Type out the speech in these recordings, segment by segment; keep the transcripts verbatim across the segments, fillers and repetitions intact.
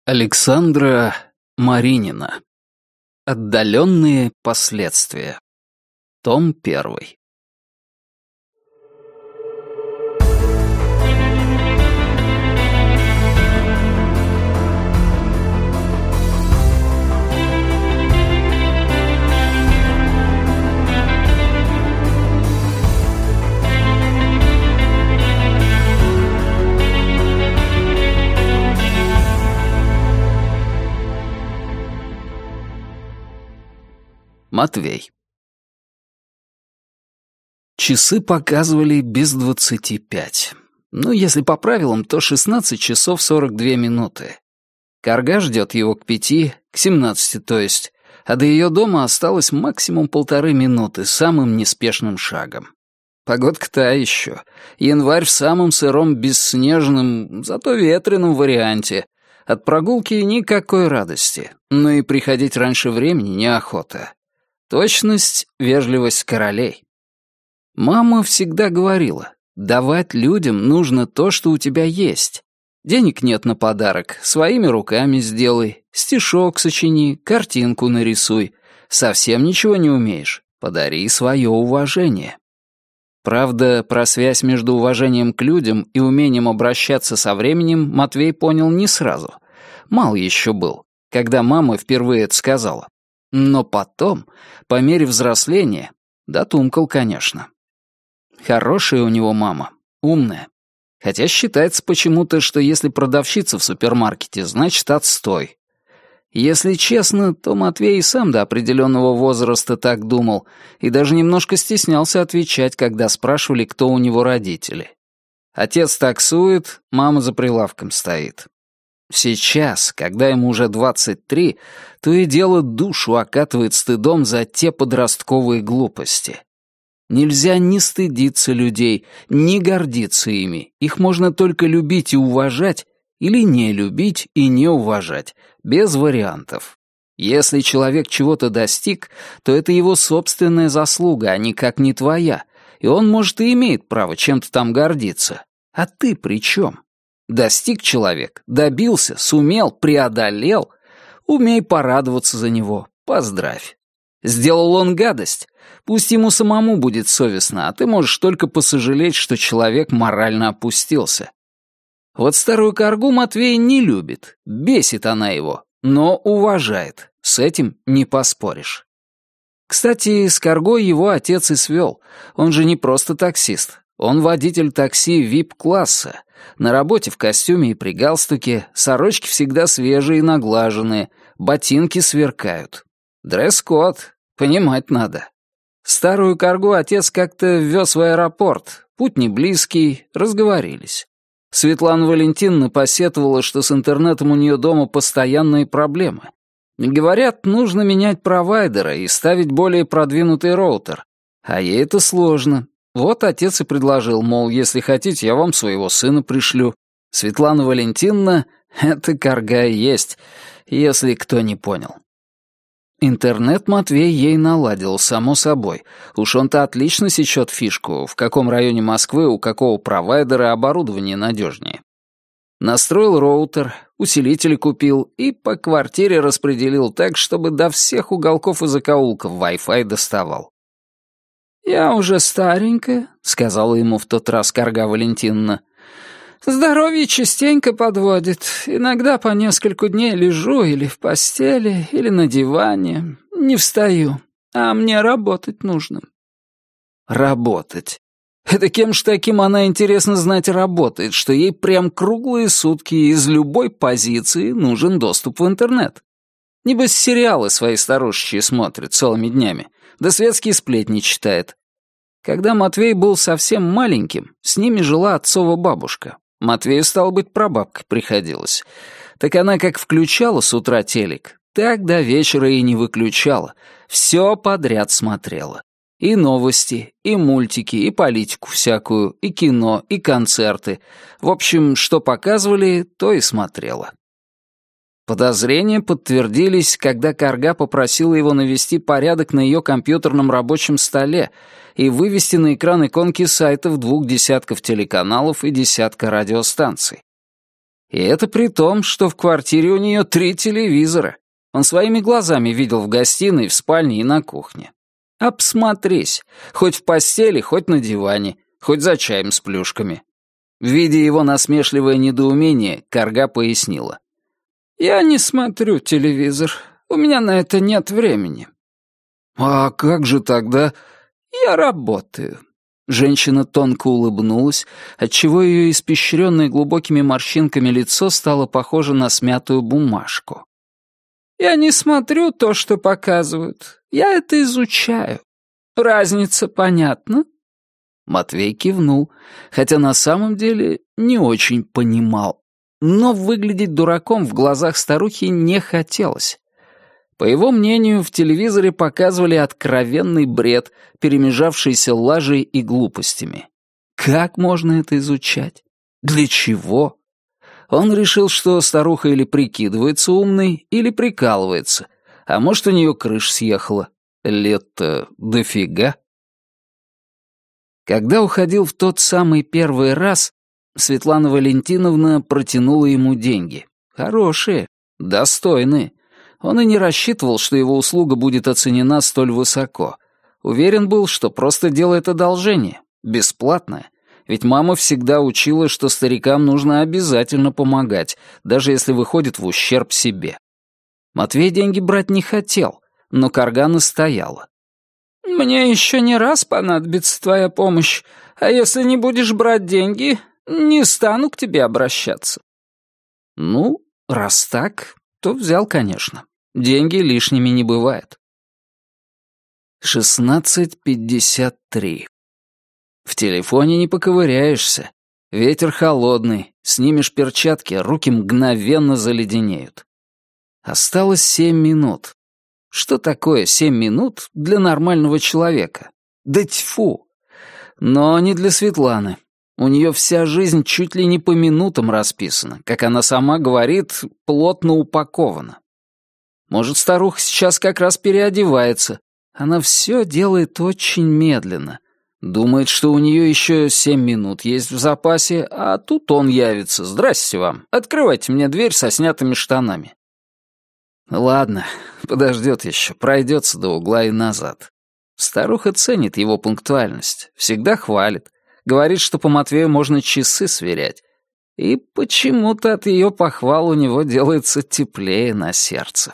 Александра Маринина. Отдаленные последствия. Том первый. Матвей. Часы показывали без двадцати пять. Ну, если по правилам, то шестнадцать часов сорок две минуты. Карга ждет его к пяти, к семнадцати, то есть, а до ее дома осталось максимум полторы минуты самым неспешным шагом. Погодка та еще. Январь в самом сыром бесснежном, зато ветреном варианте. От прогулки никакой радости, но и приходить раньше времени неохота. Точность, вежливость королей. Мама всегда говорила, давать людям нужно то, что у тебя есть. Денег нет на подарок, своими руками сделай, стишок сочини, картинку нарисуй. Совсем ничего не умеешь, подари свое уважение. Правда, про связь между уважением к людям и умением обращаться со временем Матвей понял не сразу. Мал еще был, когда мама впервые это сказала. Но потом, по мере взросления, дотумкал, конечно. Хорошая у него мама, умная. Хотя считается почему-то, что если продавщица в супермаркете, значит отстой. Если честно, то Матвей и сам до определенного возраста так думал и даже немножко стеснялся отвечать, когда спрашивали, кто у него родители. Отец таксует, мама за прилавком стоит. Сейчас, когда ему уже двадцать три, то и дело душу окатывает стыдом за те подростковые глупости. Нельзя ни стыдиться людей, ни гордиться ими. Их можно только любить и уважать, или не любить и не уважать, без вариантов. Если человек чего-то достиг, то это его собственная заслуга, а никак не твоя, и он, может, и имеет право чем-то там гордиться. А ты при чем? Достиг человек, добился, сумел, преодолел. Умей порадоваться за него, поздравь. Сделал он гадость, пусть ему самому будет совестно, а ты можешь только посожалеть, что человек морально опустился. Вот старую каргу Матвей не любит, бесит она его, но уважает, с этим не поспоришь. Кстати, с каргой его отец и свел, он же не просто таксист, он водитель такси ви ай пи-класса. На работе в костюме и при галстуке, сорочки всегда свежие и наглаженные, ботинки сверкают. Дресс-код, понимать надо. Старую каргу отец как-то вез в аэропорт, путь не близкий, разговорились. Светлана Валентиновна посетовала, что с интернетом у нее дома постоянные проблемы. Говорят, нужно менять провайдера и ставить более продвинутый роутер. А ей это сложно. Вот отец и предложил, мол, если хотите, я вам своего сына пришлю. Светлана Валентиновна — это карга и есть, если кто не понял. Интернет Матвей ей наладил, само собой. Уж он-то отлично сечет фишку, в каком районе Москвы у какого провайдера оборудование надежнее. Настроил роутер, усилители купил и по квартире распределил так, чтобы до всех уголков и закоулков Wi-Fi доставал. «Я уже старенькая», — сказала ему в тот раз карга Валентиновна. «Здоровье частенько подводит. Иногда по нескольку дней лежу или в постели, или на диване. Не встаю. А мне работать нужно». Работать. Это кем ж таким она, интересно знать, работает, что ей прям круглые сутки из любой позиции нужен доступ в интернет. Небось, сериалы свои старушечьи смотрит целыми днями, да светские сплетни читает. Когда Матвей был совсем маленьким, с ними жила отцова бабушка. Матвею, стало быть, прабабкой приходилось. Так она как включала с утра телек, так до вечера и не выключала. Все подряд смотрела. И новости, и мультики, и политику всякую, и кино, и концерты. В общем, что показывали, то и смотрела. Подозрения подтвердились, когда карга попросила его навести порядок на ее компьютерном рабочем столе и вывести на экран иконки сайтов двух десятков телеканалов и десятка радиостанций. И это при том, что в квартире у нее три телевизора. Он своими глазами видел в гостиной, в спальне и на кухне. Обсмотрись, хоть в постели, хоть на диване, хоть за чаем с плюшками. Видя его насмешливое недоумение, Карга пояснила. «Я не смотрю телевизор, у меня на это нет времени». «А как же тогда?» «Я работаю». Женщина тонко улыбнулась, отчего ее испещренное глубокими морщинками лицо стало похоже на смятую бумажку. «Я не смотрю то, что показывают. Я это изучаю. Разница понятна?» Матвей кивнул, хотя на самом деле не очень понимал. Но выглядеть дураком в глазах старухи не хотелось. По его мнению, в телевизоре показывали откровенный бред, перемежавшийся лажей и глупостями. Как можно это изучать? Для чего? Он решил, что старуха или прикидывается умной, или прикалывается, а может, у нее крыша съехала. Лет-то дофига. Когда уходил в тот самый первый раз, Светлана Валентиновна протянула ему деньги. Хорошие, достойные. Он и не рассчитывал, что его услуга будет оценена столь высоко. Уверен был, что просто делает одолжение, бесплатное. Ведь мама всегда учила, что старикам нужно обязательно помогать, даже если выходит в ущерб себе. Матвей деньги брать не хотел, но Карга настояла. «Мне еще не раз понадобится твоя помощь, а если не будешь брать деньги, не стану к тебе обращаться». Ну, раз так, то взял, конечно. Деньги лишними не бывает. шестнадцать пятьдесят три. В телефоне не поковыряешься. Ветер холодный, снимешь перчатки, руки мгновенно заледенеют. Осталось семь минут. Что такое семь минут для нормального человека? Да тьфу! Но не для Светланы. У нее вся жизнь чуть ли не по минутам расписана, как она сама говорит, плотно упакована. Может, старуха сейчас как раз переодевается. Она все делает очень медленно. Думает, что у нее еще семь минут есть в запасе, а тут он явится. Здрасте вам. Открывайте мне дверь со снятыми штанами. Ладно, подождет еще, пройдется до угла и назад. Старуха ценит его пунктуальность, всегда хвалит. Говорит, что по Матвею можно часы сверять. И почему-то от ее похвал у него делается теплее на сердце.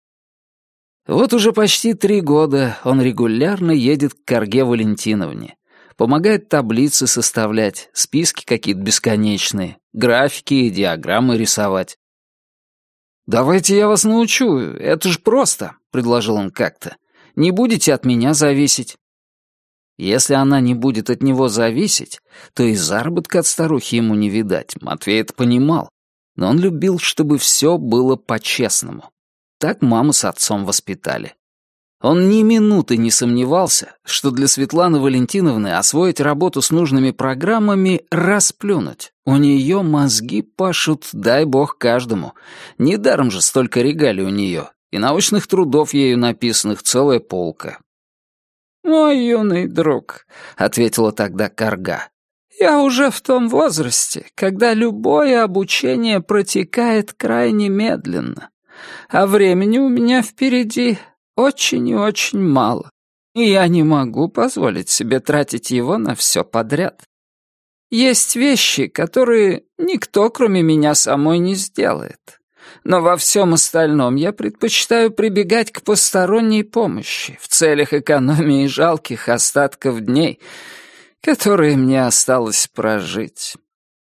Вот уже почти три года он регулярно едет к Карге Валентиновне, помогает таблицы составлять, списки какие-то бесконечные, графики и диаграммы рисовать. «Давайте я вас научу, это же просто», — предложил он как-то. «Не будете от меня зависеть». Если она не будет от него зависеть, то и заработка от старухи ему не видать, Матвей это понимал. Но он любил, чтобы все было по-честному. Так маму с отцом воспитали. Он ни минуты не сомневался, что для Светланы Валентиновны освоить работу с нужными программами — расплюнуть. У нее мозги пашут, дай бог каждому. Недаром же столько регалий у нее, и научных трудов ею написанных целая полка. «Мой юный друг», — ответила тогда Карга, — «я уже в том возрасте, когда любое обучение протекает крайне медленно, а времени у меня впереди очень и очень мало, и я не могу позволить себе тратить его на все подряд. Есть вещи, которые никто, кроме меня самой, не сделает. Но во всем остальном я предпочитаю прибегать к посторонней помощи в целях экономии жалких остатков дней, которые мне осталось прожить».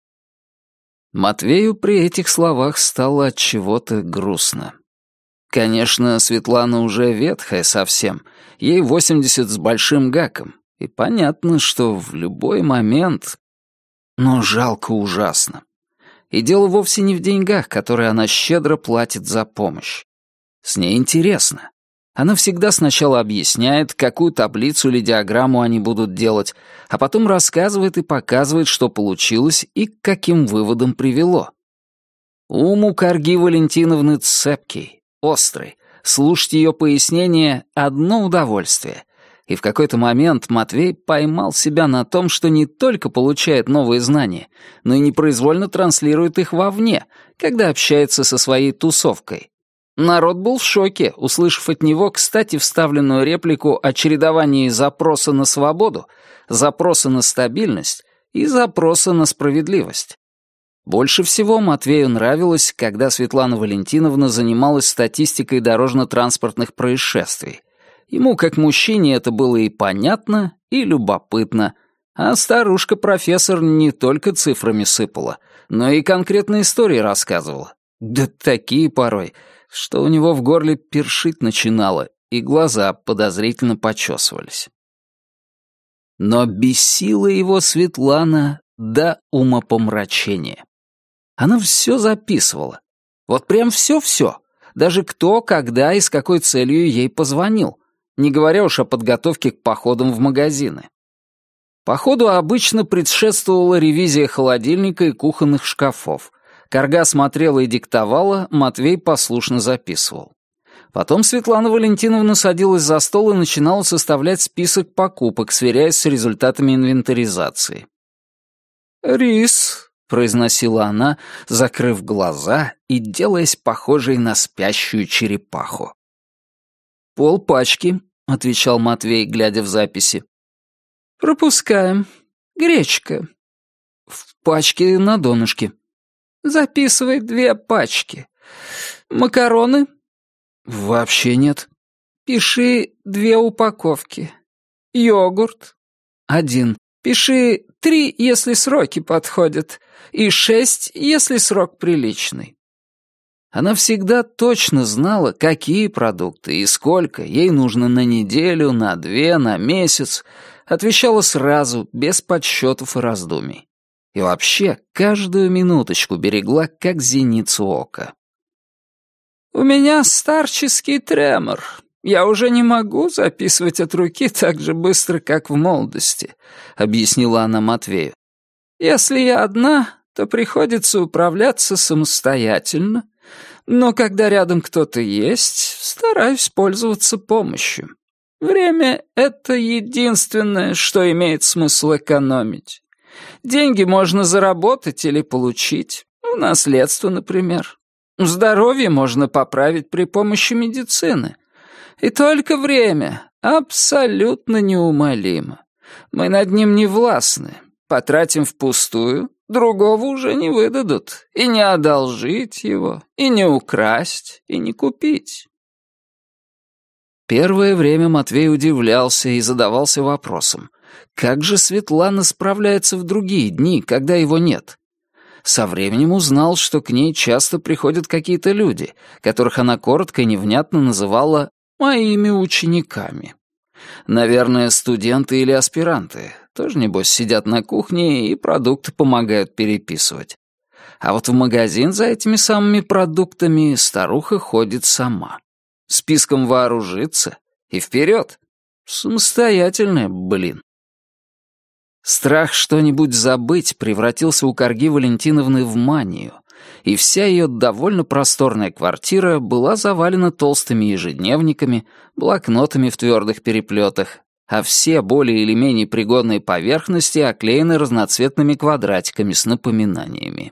Матвею при этих словах стало от чего-то грустно. Конечно, Светлана уже ветхая совсем, ей восемьдесят с большим гаком, и понятно, что в любой момент... Но жалко ужасно. И дело вовсе не в деньгах, которые она щедро платит за помощь. С ней интересно. Она всегда сначала объясняет, какую таблицу или диаграмму они будут делать, а потом рассказывает и показывает, что получилось и к каким выводам привело. Ум у Карги Валентиновны цепкий, острый. Слушать ее пояснения — одно удовольствие. И в какой-то момент Матвей поймал себя на том, что не только получает новые знания, но и непроизвольно транслирует их вовне, когда общается со своей тусовкой. Народ был в шоке, услышав от него, кстати, вставленную реплику о чередовании запроса на свободу, запроса на стабильность и запроса на справедливость. Больше всего Матвею нравилось, когда Светлана Валентиновна занималась статистикой дорожно-транспортных происшествий. Ему, как мужчине, это было и понятно, и любопытно, а старушка-профессор не только цифрами сыпала, но и конкретные истории рассказывала. Да такие порой, что у него в горле першить начинало, и глаза подозрительно почесывались. Но бесила его Светлана до умопомрачения. Она все записывала. Вот прям все-все. Даже кто, когда и с какой целью ей позвонил, не говоря уж о подготовке к походам в магазины. Походу обычно предшествовала ревизия холодильника и кухонных шкафов. Карга смотрела и диктовала, Матвей послушно записывал. Потом Светлана Валентиновна садилась за стол и начинала составлять список покупок, сверяясь с результатами инвентаризации. «Рис», — произносила она, закрыв глаза и делаясь похожей на спящую черепаху. «Полпачки», — отвечал Матвей, глядя в записи. «Пропускаем. Гречка». «В пачке на донышке». «Записывай две пачки. Макароны?» «Вообще нет». «Пиши две упаковки. Йогурт?» «Один». «Пиши три, если сроки подходят, и шесть, если срок приличный». Она всегда точно знала, какие продукты и сколько ей нужно на неделю, на две, на месяц. Отвечала сразу, без подсчетов и раздумий. И вообще, каждую минуточку берегла, как зеницу ока. «У меня старческий тремор. Я уже не могу записывать от руки так же быстро, как в молодости», — объяснила она Матвею. «Если я одна, то приходится управляться самостоятельно, но когда рядом кто-то есть, стараюсь пользоваться помощью. Время — это единственное, что имеет смысл экономить. Деньги можно заработать или получить, в наследство, например. Здоровье можно поправить при помощи медицины. И только время абсолютно неумолимо. Мы над ним не властны. Потратим впустую, другого уже не выдадут. И не одолжить его, и не украсть, и не купить». Первое время Матвей удивлялся и задавался вопросом, как же Светлана справляется в другие дни, когда его нет? Со временем узнал, что к ней часто приходят какие-то люди, которых она коротко и невнятно называла «моими учениками». Наверное, студенты или аспиранты. Тоже, небось, сидят на кухне и продукты помогают переписывать. А вот в магазин за этими самыми продуктами старуха ходит сама. Списком вооружится и вперед. Самостоятельная, блин. Страх что-нибудь забыть превратился у Карги Валентиновны в манию, и вся ее довольно просторная квартира была завалена толстыми ежедневниками, блокнотами в твердых переплетах, а все более или менее пригодные поверхности оклеены разноцветными квадратиками с напоминаниями.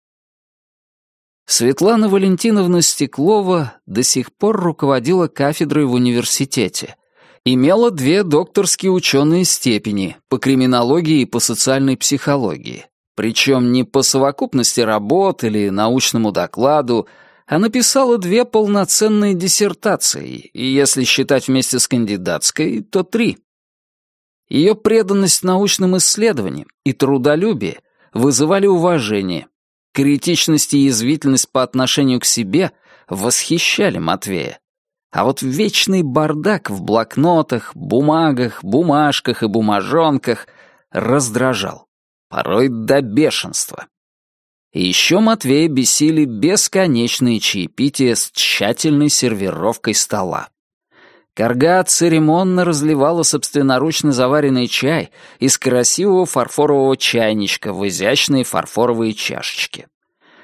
Светлана Валентиновна Стеклова до сих пор руководила кафедрой в университете, имела две докторские ученые степени по криминологии и по социальной психологии, причем не по совокупности работ или научному докладу, а написала две полноценные диссертации, и если считать вместе с кандидатской, то три. Ее преданность научным исследованиям и трудолюбие вызывали уважение. Критичность и язвительность по отношению к себе восхищали Матвея. А вот вечный бардак в блокнотах, бумагах, бумажках и бумажонках раздражал, порой до бешенства. И еще Матвея бесили бесконечные чаепития с тщательной сервировкой стола. Карга церемонно разливала собственноручно заваренный чай из красивого фарфорового чайничка в изящные фарфоровые чашечки.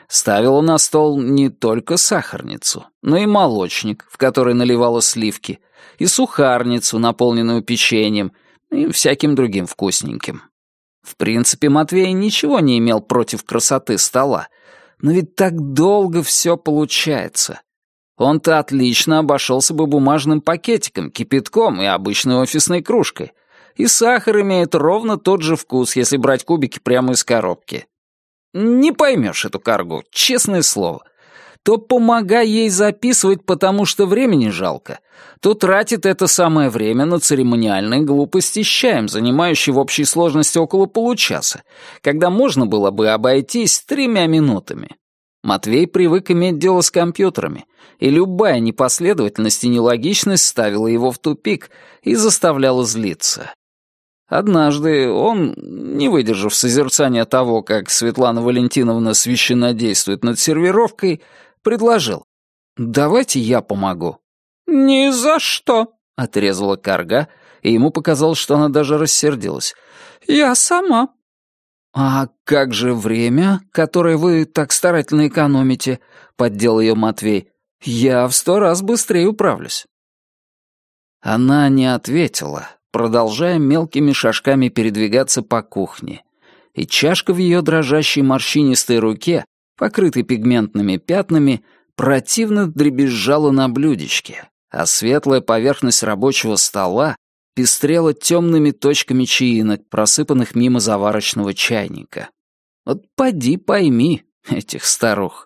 Ставила на стол не только сахарницу, но и молочник, в который наливала сливки, и сухарницу, наполненную печеньем, и всяким другим вкусненьким. В принципе, Матвей ничего не имел против красоты стола, но ведь так долго все получается. Он-то отлично обошелся бы бумажным пакетиком, кипятком и обычной офисной кружкой. И сахар имеет ровно тот же вкус, если брать кубики прямо из коробки. Не поймешь эту каргу, честное слово. То помогай ей записывать, потому что времени жалко, то тратит это самое время на церемониальные глупости с чаем, занимающие в общей сложности около получаса, когда можно было бы обойтись тремя минутами. Матвей привык иметь дело с компьютерами, и любая непоследовательность и нелогичность ставила его в тупик и заставляла злиться. Однажды он, не выдержав созерцания того, как Светлана Валентиновна священнодействует над сервировкой, предложил: «Давайте я помогу». «Ни за что», — отрезала карга, и ему показалось, что она даже рассердилась. «Я сама». «А как же время, которое вы так старательно экономите?» — поддел ее Матвей. «Я в сто раз быстрее управлюсь». Она не ответила, продолжая мелкими шажками передвигаться по кухне, и чашка в ее дрожащей морщинистой руке, покрытой пигментными пятнами, противно дребезжала на блюдечке, а светлая поверхность рабочего стола пестрела темными точками чаинок, просыпанных мимо заварочного чайника. Вот поди пойми этих старух.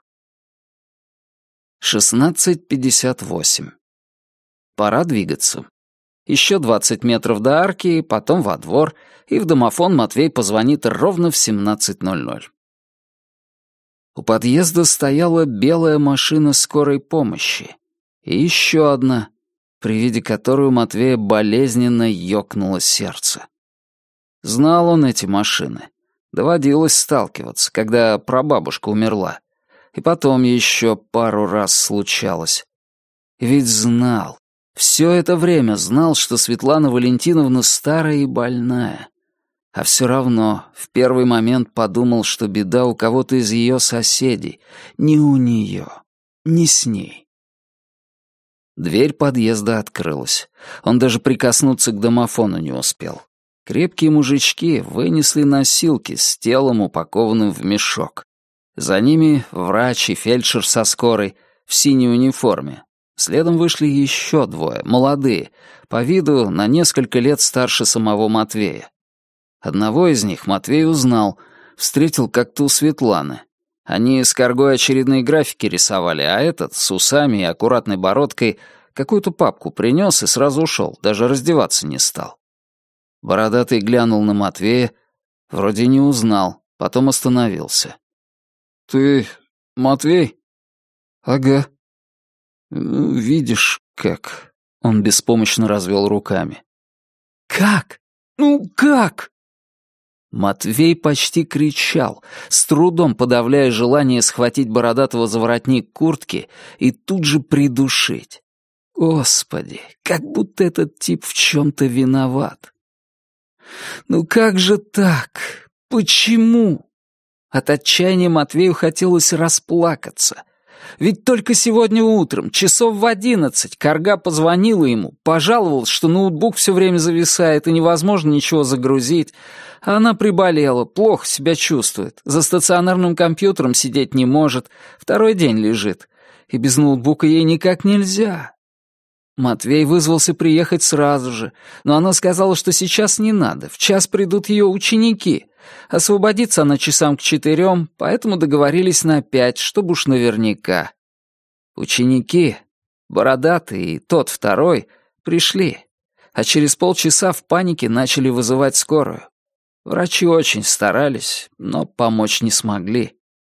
шестнадцать пятьдесят восемь. Пора двигаться. Еще двадцать метров до арки, потом во двор, и в домофон Матвей позвонит ровно в семнадцать ноль ноль. У подъезда стояла белая машина скорой помощи. И еще одна, при виде которой у Матвея болезненно ёкнуло сердце. Знал он эти машины. Доводилось сталкиваться, когда прабабушка умерла. И потом еще пару раз случалось. И ведь знал. Все это время знал, что Светлана Валентиновна старая и больная. А все равно в первый момент подумал, что беда у кого-то из ее соседей. Не у нее, не с ней. Дверь подъезда открылась. Он даже прикоснуться к домофону не успел. Крепкие мужички вынесли носилки с телом, упакованным в мешок. За ними врач и фельдшер со скорой в синей униформе. Следом вышли еще двое, молодые, по виду на несколько лет старше самого Матвея. Одного из них Матвей узнал, встретил как-то у Светланы. Они с каргой очередные графики рисовали, а этот, с усами и аккуратной бородкой, какую-то папку принес и сразу ушел, даже раздеваться не стал. Бородатый глянул на Матвея, вроде не узнал, потом остановился. «Ты Матвей?» «Ага». «Ну, видишь, как...» — он беспомощно развел руками. «Как? Ну, как?» Матвей почти кричал, с трудом подавляя желание схватить Бородатого за воротник куртки и тут же придушить. Господи, как будто этот тип в чем-то виноват. Ну как же так? Почему? От отчаяния Матвею хотелось расплакаться. Ведь только сегодня утром, часов в одиннадцать, карга позвонила ему, пожаловалась, что ноутбук все время зависает и невозможно ничего загрузить, а она приболела, плохо себя чувствует, за стационарным компьютером сидеть не может, второй день лежит, и без ноутбука ей никак нельзя. Матвей вызвался приехать сразу же, но она сказала, что сейчас не надо, в час придут ее ученики. Освободится она часам к четырем, поэтому договорились на пять, чтобы уж наверняка. Ученики, Бородатый и тот второй, пришли, а через полчаса в панике начали вызывать скорую. Врачи очень старались, но помочь не смогли.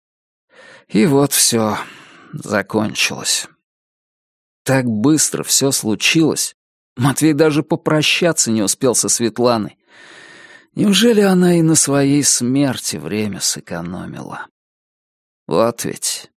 И вот все закончилось. Так быстро все случилось. Матвей даже попрощаться не успел со Светланой. Неужели она и на своей смерти время сэкономила? Вот ведь